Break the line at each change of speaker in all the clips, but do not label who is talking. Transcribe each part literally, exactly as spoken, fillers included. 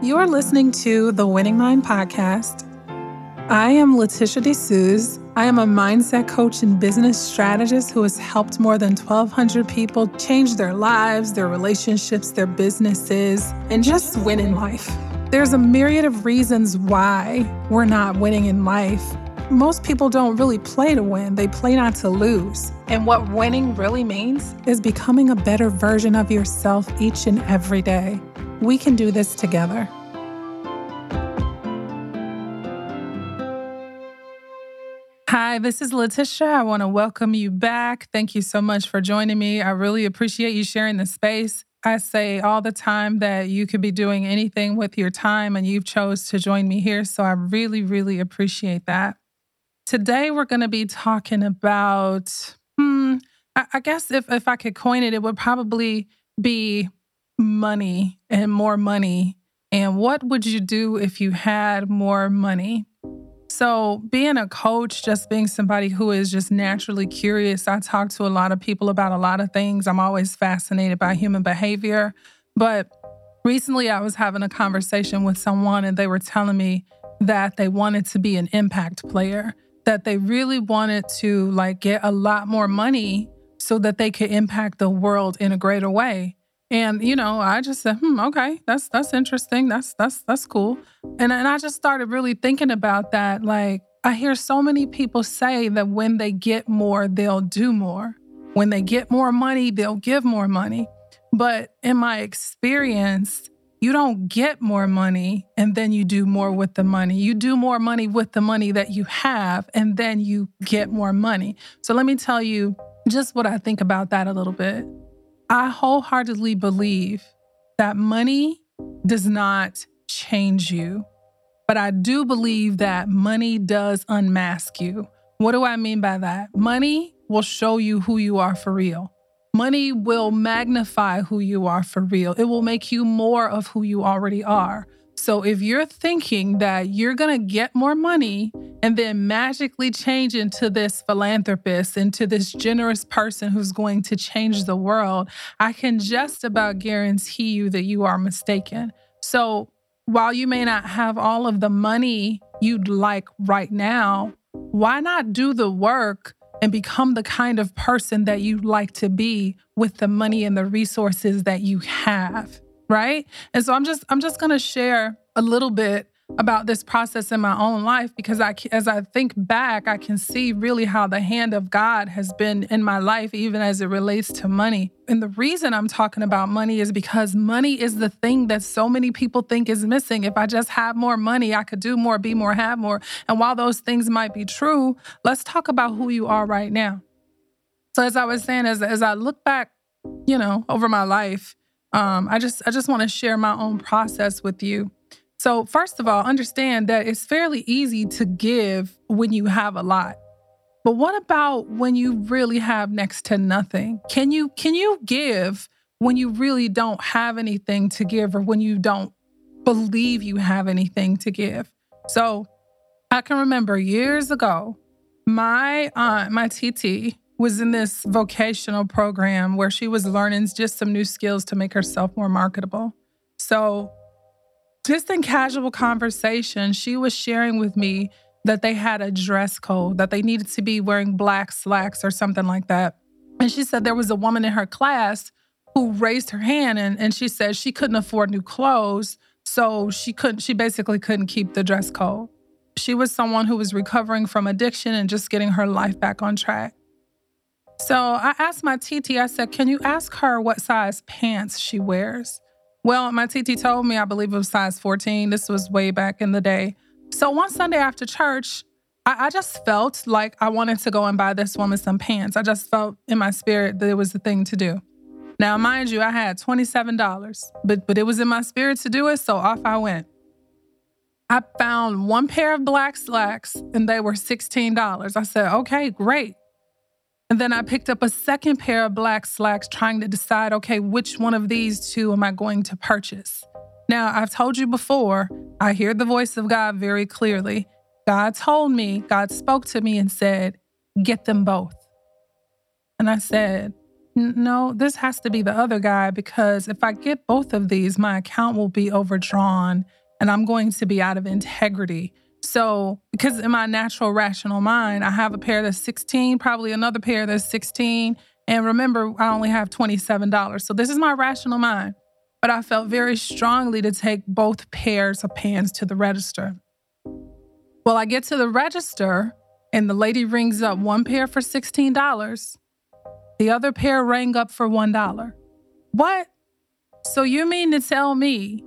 You are listening to the Winning Mind Podcast. I am Letitia D'Souza. I am a mindset coach and business strategist who has helped more than twelve hundred people change their lives, their relationships, their businesses, and just win in life. There's a myriad of reasons why we're not winning in life. Most people don't really play to win, they play not to lose. And what winning really means is becoming a better version of yourself each and every day. We can do this together. Hi, this is Letitia. I want to welcome you back. Thank you so much for joining me. I really appreciate you sharing the space. I say all the time that you could be doing anything with your time and you've chose to join me here. So I really, really appreciate that. Today, we're going to be talking about, hmm, I, I guess if, if I could coin it, it would probably be money and more money. And what would you do if you had more money? So being a coach, just being somebody who is just naturally curious, I talk to a lot of people about a lot of things. I'm always fascinated by human behavior. But recently I was having a conversation with someone and they were telling me that they wanted to be an impact player, that they really wanted to like get a lot more money so that they could impact the world in a greater way. And, you know, I just said, hmm, okay, that's that's interesting. That's that's that's cool. And, and I just started really thinking about that. Like, I hear so many people say that when they get more, they'll do more. When they get more money, they'll give more money. But in my experience, you don't get more money and then you do more with the money. You do more money with the money that you have, and then you get more money. So let me tell you just what I think about that a little bit. I wholeheartedly believe that money does not change you, but I do believe that money does unmask you. What do I mean by that? Money will show you who you are for real. Money will magnify who you are for real. It will make you more of who you already are. So if you're thinking that you're going to get more money and then magically change into this philanthropist, into this generous person who's going to change the world, I can just about guarantee you that you are mistaken. So while you may not have all of the money you'd like right now, why not do the work and become the kind of person that you'd like to be with the money and the resources that you have? Right? And so I'm just I'm just going to share a little bit about this process in my own life, because I, as I think back, I can see really how the hand of God has been in my life, even as it relates to money. And the reason I'm talking about money is because money is the thing that so many people think is missing. If I just have more money, I could do more, be more, have more. And while those things might be true, let's talk about who you are right now. So as I was saying, as, as I look back, you know, over my life, Um, I just I just want to share my own process with you. So first of all, understand that it's fairly easy to give when you have a lot. But what about when you really have next to nothing? Can you can you give when you really don't have anything to give, or when you don't believe you have anything to give? So I can remember years ago, my aunt, my T T, was in this vocational program where she was learning just some new skills to make herself more marketable. So just in casual conversation, she was sharing with me that they had a dress code, that they needed to be wearing black slacks or something like that. And she said there was a woman in her class who raised her hand and, and she said she couldn't afford new clothes. So she couldn't, she basically couldn't keep the dress code. She was someone who was recovering from addiction and just getting her life back on track. So I asked my T T, I said, can you ask her what size pants she wears? Well, my T T told me, I believe it was size fourteen. This was way back in the day. So one Sunday after church, I, I just felt like I wanted to go and buy this woman some pants. I just felt in my spirit that it was the thing to do. Now, mind you, I had twenty-seven dollars, but, but it was in my spirit to do it, so off I went. I found one pair of black slacks and they were sixteen dollars. I said, okay, great. And then I picked up a second pair of black slacks trying to decide, okay, which one of these two am I going to purchase? Now, I've told you before, I hear the voice of God very clearly. God told me, God spoke to me and said, get them both. And I said, N- No, this has to be the other guy because if I get both of these, my account will be overdrawn and I'm going to be out of integrity. So, because in my natural rational mind, I have a pair that's sixteen, probably another pair that's sixteen. And remember, I only have twenty-seven dollars. So, this is my rational mind. But I felt very strongly to take both pairs of pants to the register. Well, I get to the register and the lady rings up one pair for sixteen dollars. The other pair rang up for one dollar. What? So you mean to tell me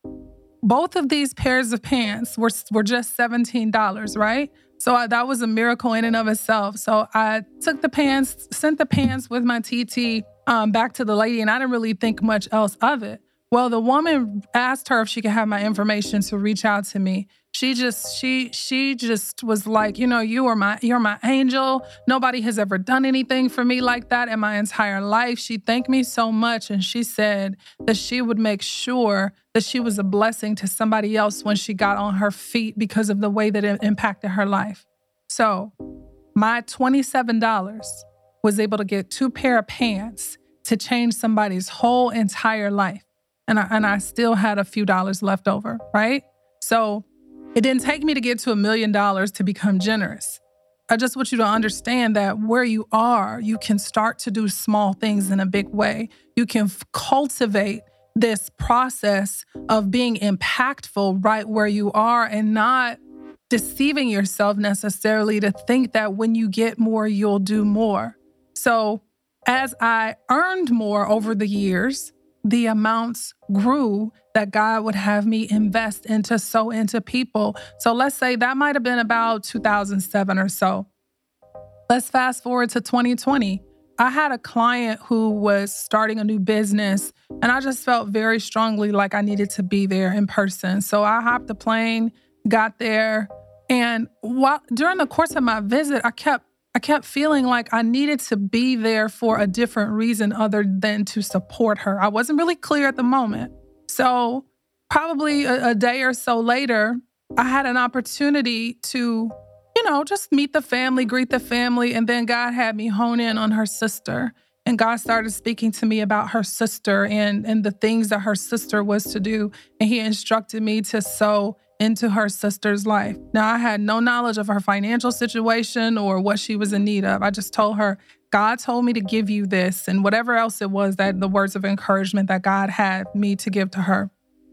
both of these pairs of pants were, were just seventeen dollars, right? So I, that was a miracle in and of itself. So I took the pants, sent the pants with my T T um, back to the lady, and I didn't really think much else of it. Well, the woman asked her if she could have my information to reach out to me. She just, she, she just was like, you know, you are my, you're my angel. Nobody has ever done anything for me like that in my entire life. She thanked me so much. And she said that she would make sure that she was a blessing to somebody else when she got on her feet because of the way that it impacted her life. So my twenty-seven dollars was able to get two pair of pants to change somebody's whole entire life. And I, and I still had a few dollars left over, right? So it didn't take me to get to a million dollars to become generous. I just want you to understand that where you are, you can start to do small things in a big way. You can f- cultivate this process of being impactful right where you are and not deceiving yourself necessarily to think that when you get more, you'll do more. So as I earned more over the years, the amounts grew that God would have me invest into, sow into people. So let's say that might have been about two thousand seven or so. Let's fast forward to twenty twenty. I had a client who was starting a new business, and I just felt very strongly like I needed to be there in person. So I hopped the plane, got there, and while, during the course of my visit, I kept I kept feeling like I needed to be there for a different reason other than to support her. I wasn't really clear at the moment. So probably a, a day or so later, I had an opportunity to, you know, just meet the family, greet the family. And then God had me hone in on her sister. And God started speaking to me about her sister and, and the things that her sister was to do. And he instructed me to sow into her sister's life. Now, I had no knowledge of her financial situation or what she was in need of. I just told her, God told me to give you this and whatever else it was, that the words of encouragement that God had me to give to her.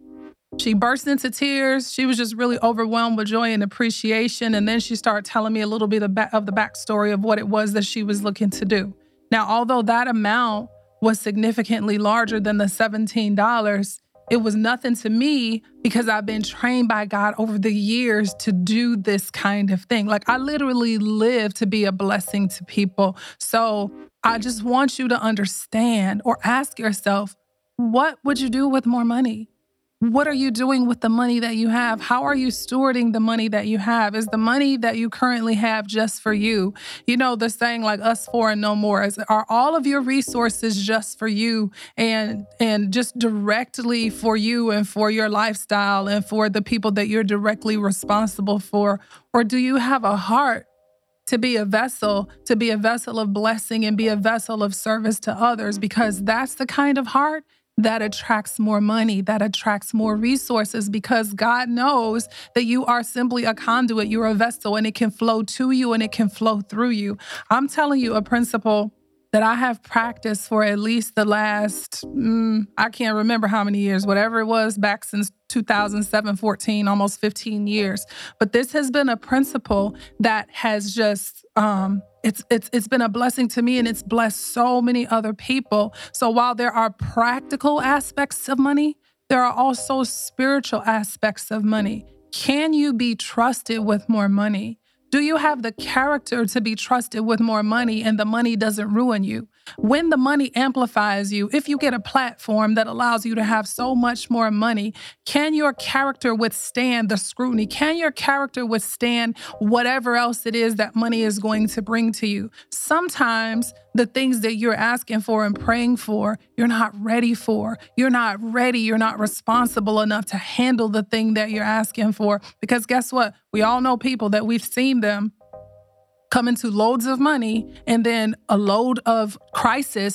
She burst into tears. She was just really overwhelmed with joy and appreciation. And then she started telling me a little bit of the backstory of what it was that she was looking to do. Now, although that amount was significantly larger than the seventeen dollars, it was nothing to me because I've been trained by God over the years to do this kind of thing. Like I literally live to be a blessing to people. So I just want you to understand or ask yourself, what would you do with more money? What are you doing with the money that you have? How are you stewarding the money that you have? Is the money that you currently have just for you? You know, the saying like us four and no more. Is, are all of your resources just for you and and just directly for you and for your lifestyle and for the people that you're directly responsible for? Or do you have a heart to be a vessel, to be a vessel of blessing and be a vessel of service to others? Because that's the kind of heart that attracts more money, that attracts more resources, because God knows that you are simply a conduit, you're a vessel, and it can flow to you and it can flow through you. I'm telling you a principle that I have practiced for at least the last, mm, I can't remember how many years, whatever it was, back since two thousand seven, fourteen, almost fifteen years. But this has been a principle that has just, um, it's it's it's been a blessing to me and it's blessed so many other people. So while there are practical aspects of money, there are also spiritual aspects of money. Can you be trusted with more money? Do you have the character to be trusted with more money and the money doesn't ruin you? When the money amplifies you, if you get a platform that allows you to have so much more money, can your character withstand the scrutiny? Can your character withstand whatever else it is that money is going to bring to you? Sometimes the things that you're asking for and praying for, you're not ready for. You're not ready. You're not responsible enough to handle the thing that you're asking for. Because guess what? We all know people that we've seen them come into loads of money and then a load of crisis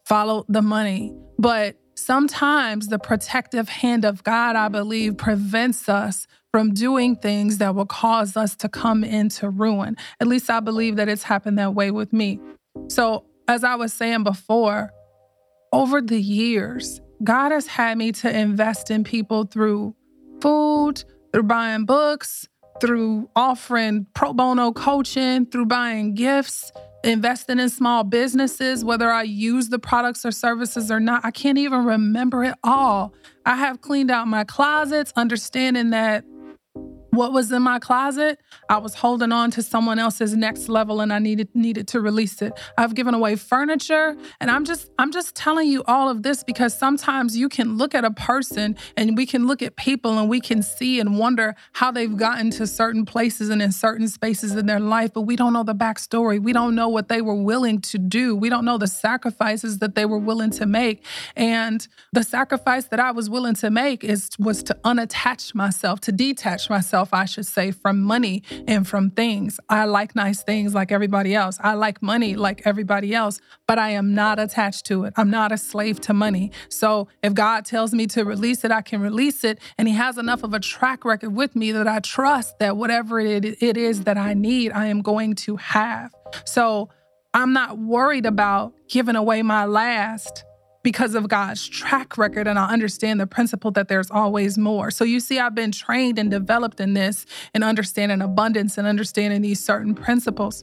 follow the money. But sometimes the protective hand of God, I believe, prevents us from doing things that will cause us to come into ruin. At least I believe that it's happened that way with me. So as I was saying before, over the years, God has had me to invest in people through food, through buying books, through offering pro bono coaching, through buying gifts, investing in small businesses, whether I use the products or services or not. I can't even remember it all. I have cleaned out my closets, understanding that what was in my closet, I was holding on to someone else's next level and I needed needed to release it. I've given away furniture, and I'm just I'm just telling you all of this because sometimes you can look at a person and we can look at people and we can see and wonder how they've gotten to certain places and in certain spaces in their life, but we don't know the backstory. We don't know what they were willing to do. We don't know the sacrifices that they were willing to make. And the sacrifice that I was willing to make is was to unattach myself, to detach myself, I should say, from money and from things. I like nice things like everybody else. I like money like everybody else, but I am not attached to it. I'm not a slave to money. So if God tells me to release it, I can release it. And he has enough of a track record with me that I trust that whatever it, it is that I need, I am going to have. So I'm not worried about giving away my last because of God's track record, and I understand the principle that there's always more. So you see, I've been trained and developed in this and understanding abundance and understanding these certain principles.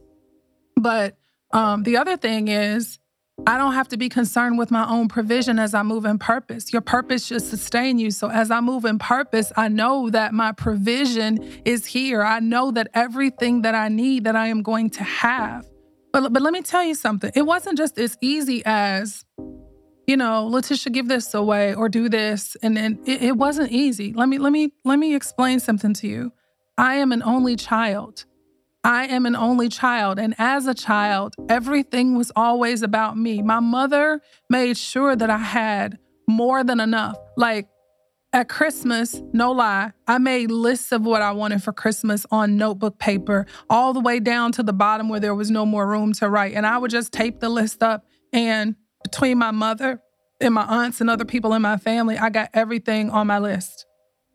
But um, the other thing is, I don't have to be concerned with my own provision as I move in purpose. Your purpose should sustain you. So as I move in purpose, I know that my provision is here. I know that everything that I need, that I am going to have. But, but let me tell you something. It wasn't just as easy as, you know, Letitia, give this away or do this. And then it, it wasn't easy. Let me, let me, let me explain something to you. I am an only child. I am an only child. And as a child, everything was always about me. My mother made sure that I had more than enough. Like at Christmas, no lie, I made lists of what I wanted for Christmas on notebook paper, all the way down to the bottom where there was no more room to write. And I would just tape the list up, and between my mother and my aunts and other people in my family, I got everything on my list.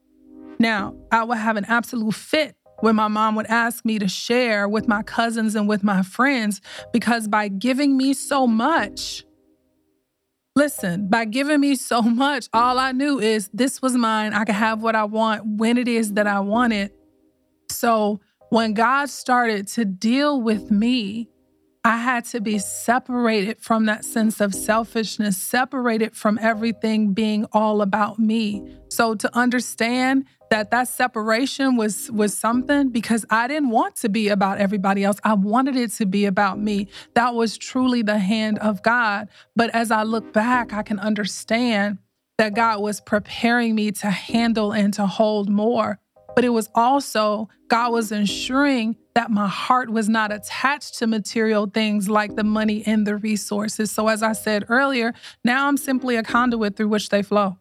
Now, I would have an absolute fit when my mom would ask me to share with my cousins and with my friends, because by giving me so much, listen, by giving me so much, all I knew is this was mine. I could have what I want when it is that I want it. So when God started to deal with me, I had to be separated from that sense of selfishness, separated from everything being all about me. So to understand that that separation was, was something, because I didn't want to be about everybody else. I wanted it to be about me. That was truly the hand of God. But as I look back, I can understand that God was preparing me to handle and to hold more. But it was also, God was ensuring that my heart was not attached to material things like the money and the resources. So as I said earlier, now I'm simply a conduit through which they flow.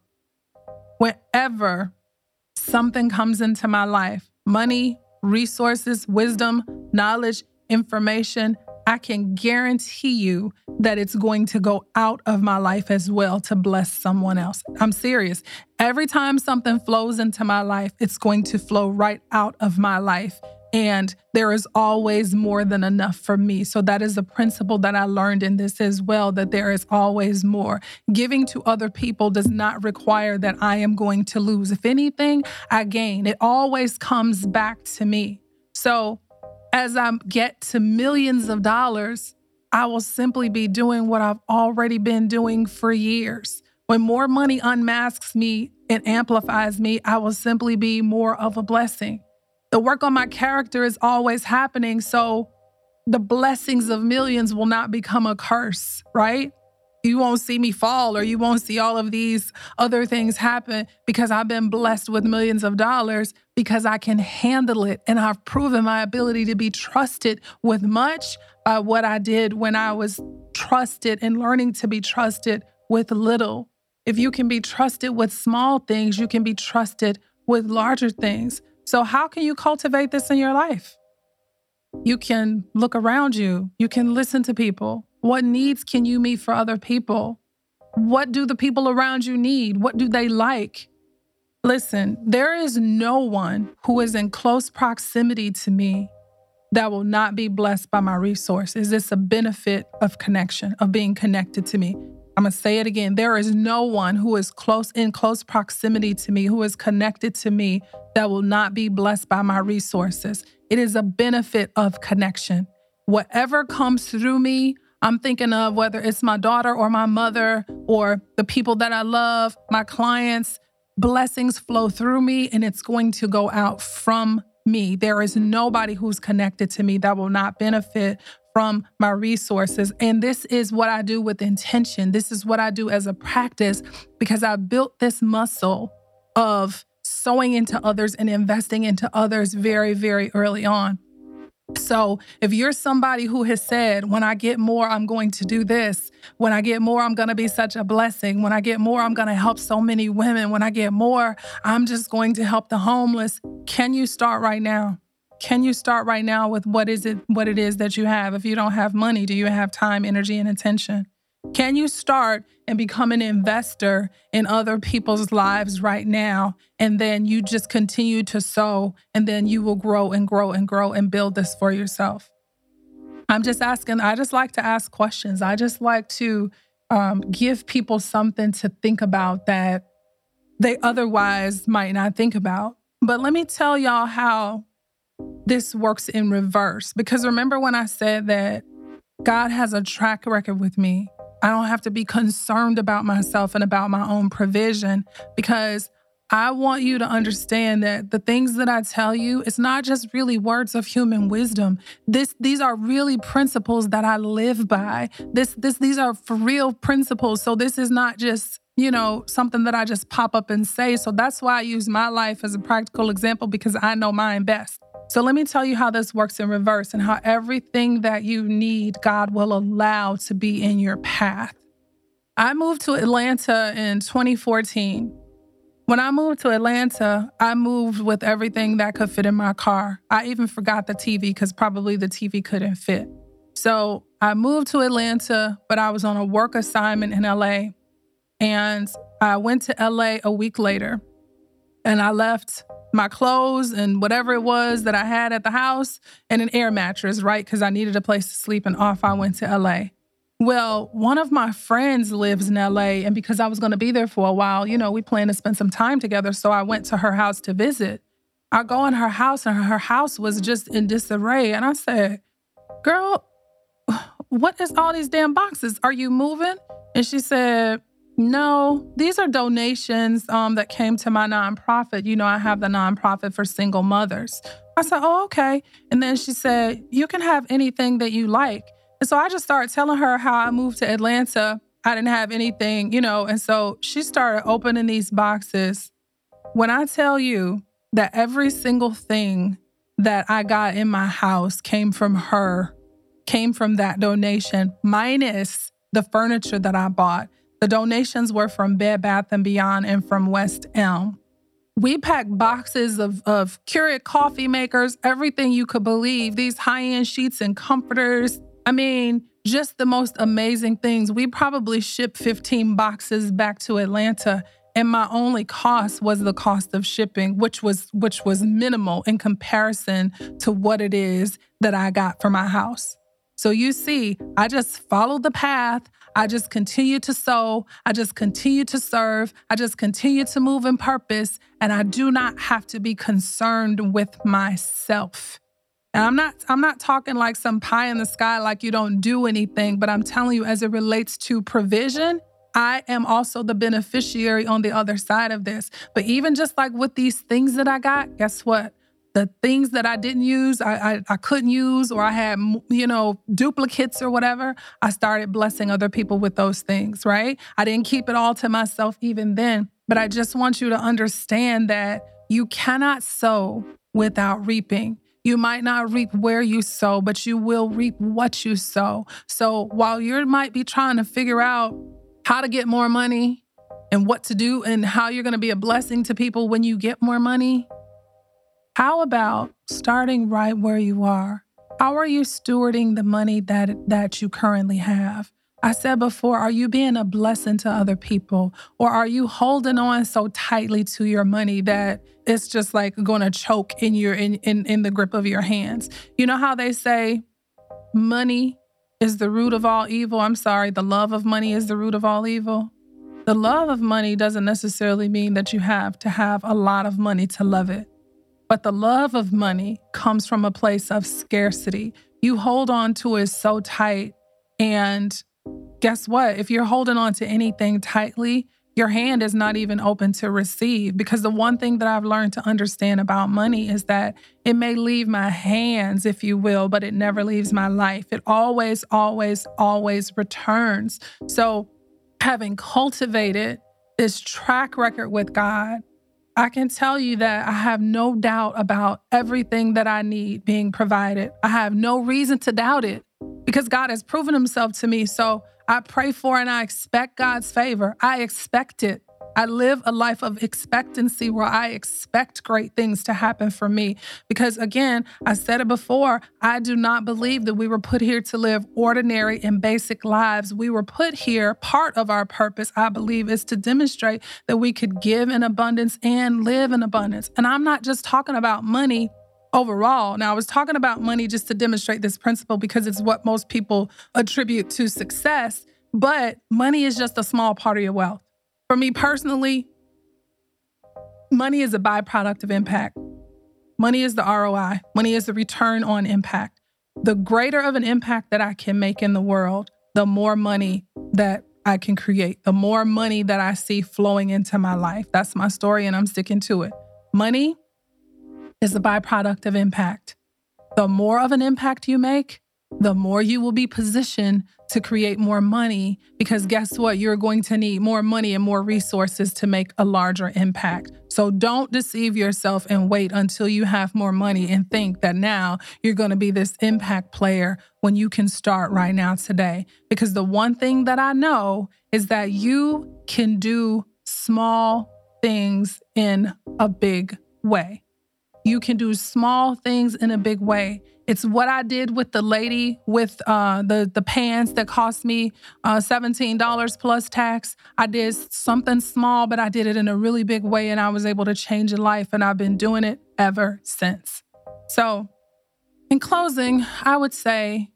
Whenever something comes into my life, money, resources, wisdom, knowledge, information, I can guarantee you that it's going to go out of my life as well to bless someone else. I'm serious. Every time something flows into my life, it's going to flow right out of my life. And there is always more than enough for me. So that is a principle that I learned in this as well, that there is always more. Giving to other people does not require that I am going to lose. If anything, I gain. It always comes back to me. So as I get to millions of dollars, I will simply be doing what I've already been doing for years. When more money unmasks me and amplifies me, I will simply be more of a blessing. The work on my character is always happening, so the blessings of millions will not become a curse, right? You won't see me fall, or you won't see all of these other things happen because I've been blessed with millions of dollars, because I can handle it. And I've proven my ability to be trusted with much by what I did when I was trusted and learning to be trusted with little. If you can be trusted with small things, you can be trusted with larger things. So how can you cultivate this in your life? You can look around you. You can listen to people. What needs can you meet for other people? What do the people around you need? What do they like? Listen, there is no one who is in close proximity to me that will not be blessed by my resources. It's a benefit of connection, of being connected to me. I'm going to say it again. There is no one who is close in close proximity to me, who is connected to me, that will not be blessed by my resources. It is a benefit of connection. Whatever comes through me, I'm thinking of whether it's my daughter or my mother or the people that I love, my clients, blessings flow through me and it's going to go out from me. There is nobody who's connected to me that will not benefit from my resources. And this is what I do with intention. This is what I do as a practice because I built this muscle of sowing into others and investing into others very, very early on. So if you're somebody who has said, when I get more, I'm going to do this. When I get more, I'm going to be such a blessing. When I get more, I'm going to help so many women. When I get more, I'm just going to help the homeless. Can you start right now? Can you start right now with what is it, what it is that you have? If you don't have money, do you have time, energy, and attention? Can you start and become an investor in other people's lives right now? And then you just continue to sow, and then you will grow and grow and grow and build this for yourself. I'm just asking, I just like to ask questions. I just like to um, give people something to think about that they otherwise might not think about. But let me tell y'all how this works in reverse. Because remember when I said that God has a track record with me? I don't have to be concerned about myself and about my own provision, because I want you to understand that the things that I tell you, it's not just really words of human wisdom. This, these are really principles that I live by. This, this, these are for real principles. So this is not just, you know, something that I just pop up and say. So that's why I use my life as a practical example, because I know mine best. So let me tell you how this works in reverse and how everything that you need, God will allow to be in your path. I moved to Atlanta in twenty fourteen. When I moved to Atlanta, I moved with everything that could fit in my car. I even forgot the T V because probably the T V couldn't fit. So I moved to Atlanta, but I was on a work assignment in L A. And I went to L A a week later, and I left my clothes and whatever it was that I had at the house and an air mattress, right? Because I needed a place to sleep, and off I went to L A. Well, one of my friends lives in L A, and because I was going to be there for a while, you know, we planned to spend some time together. So I went to her house to visit. I go in her house, and her house was just in disarray. And I said, girl, what is all these damn boxes? Are you moving? And she said, no, these are donations um, that came to my nonprofit. You know, I have the nonprofit for single mothers. I said, oh, okay. And then she said, you can have anything that you like. And so I just started telling her how I moved to Atlanta. I didn't have anything, you know, and so she started opening these boxes. When I tell you that every single thing that I got in my house came from her, came from that donation, minus the furniture that I bought. The donations were from Bed Bath and Beyond and from West Elm. We packed boxes of, of Keurig coffee makers, everything you could believe, these high-end sheets and comforters. I mean, just the most amazing things. We probably shipped fifteen boxes back to Atlanta, and my only cost was the cost of shipping, which was which was minimal in comparison to what it is that I got for my house. So you see, I just followed the path. I just continue to sow. I just continue to serve. I just continue to move in purpose. And I do not have to be concerned with myself. And I'm not, I'm not talking like some pie in the sky, like you don't do anything, but I'm telling you, as it relates to provision, I am also the beneficiary on the other side of this. But even just like with these things that I got, guess what? The things that I didn't use, I, I I couldn't use, or I had, you know, duplicates or whatever, I started blessing other people with those things, right? I didn't keep it all to myself even then. But I just want you to understand that you cannot sow without reaping. You might not reap where you sow, but you will reap what you sow. So while you might be trying to figure out how to get more money and what to do and how you're going to be a blessing to people when you get more money, how about starting right where you are? How are you stewarding the money that that you currently have? I said before, are you being a blessing to other people? Or are you holding on so tightly to your money that it's just like going to choke in your in, in, in the grip of your hands? You know how they say money is the root of all evil? I'm sorry, the love of money is the root of all evil. The love of money doesn't necessarily mean that you have to have a lot of money to love it. But the love of money comes from a place of scarcity. You hold on to it so tight, and guess what? If you're holding on to anything tightly, your hand is not even open to receive. Because the one thing that I've learned to understand about money is that it may leave my hands, if you will, but it never leaves my life. It always, always, always returns. So having cultivated this track record with God, I can tell you that I have no doubt about everything that I need being provided. I have no reason to doubt it because God has proven himself to me. So I pray for and I expect God's favor. I expect it. I live a life of expectancy where I expect great things to happen for me. Because again, I said it before, I do not believe that we were put here to live ordinary and basic lives. We were put here, part of our purpose, I believe, is to demonstrate that we could give in abundance and live in abundance. And I'm not just talking about money overall. Now, I was talking about money just to demonstrate this principle because it's what most people attribute to success, but money is just a small part of your wealth. For me personally, money is a byproduct of impact. Money is the R O I. Money is the return on impact. The greater of an impact that I can make in the world, the more money that I can create, the more money that I see flowing into my life. That's my story, and I'm sticking to it. Money is a byproduct of impact. The more of an impact you make, the more you will be positioned to create more money, because guess what? You're going to need more money and more resources to make a larger impact. So don't deceive yourself and wait until you have more money and think that now you're going to be this impact player when you can start right now today. Because the one thing that I know is that you can do small things in a big way. You can do small things in a big way. It's what I did with the lady with uh, the, the pants that cost me uh, seventeen dollars plus tax. I did something small, but I did it in a really big way, and I was able to change a life, and I've been doing it ever since. So in closing, I would say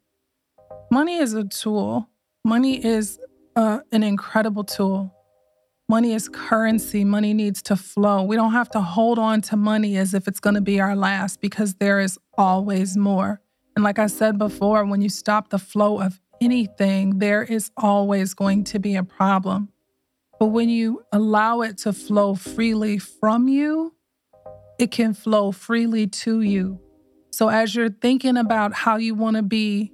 money is a tool. Money is uh, an incredible tool. Money is currency. Money needs to flow. We don't have to hold on to money as if it's going to be our last, because there is always more. And like I said before, when you stop the flow of anything, there is always going to be a problem. But when you allow it to flow freely from you, it can flow freely to you. So as you're thinking about how you want to be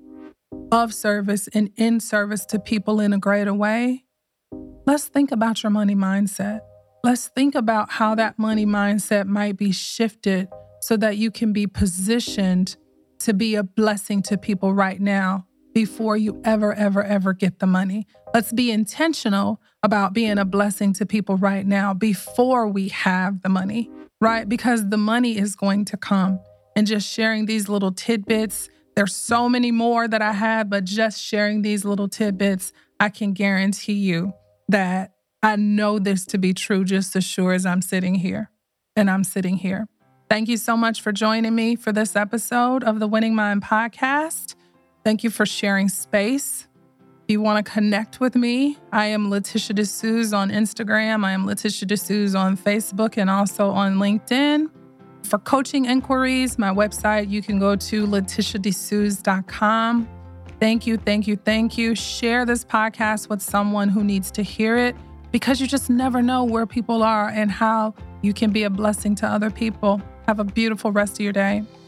of service and in service to people in a greater way, let's think about your money mindset. Let's think about how that money mindset might be shifted so that you can be positioned to be a blessing to people right now before you ever, ever, ever get the money. Let's be intentional about being a blessing to people right now before we have the money, right? Because the money is going to come. And just sharing these little tidbits, there's so many more that I have, but just sharing these little tidbits, I can guarantee you that I know this to be true just as sure as I'm sitting here. And I'm sitting here. Thank you so much for joining me for this episode of the Winning Mind Podcast. Thank you for sharing space. If you want to connect with me, I am Letitia D'Souza on Instagram. I am Letitia D'Souza on Facebook and also on LinkedIn. For coaching inquiries, my website, you can go to letitia d souza dot com. Thank you, thank you, thank you. Share this podcast with someone who needs to hear it, because you just never know where people are and how you can be a blessing to other people. Have a beautiful rest of your day.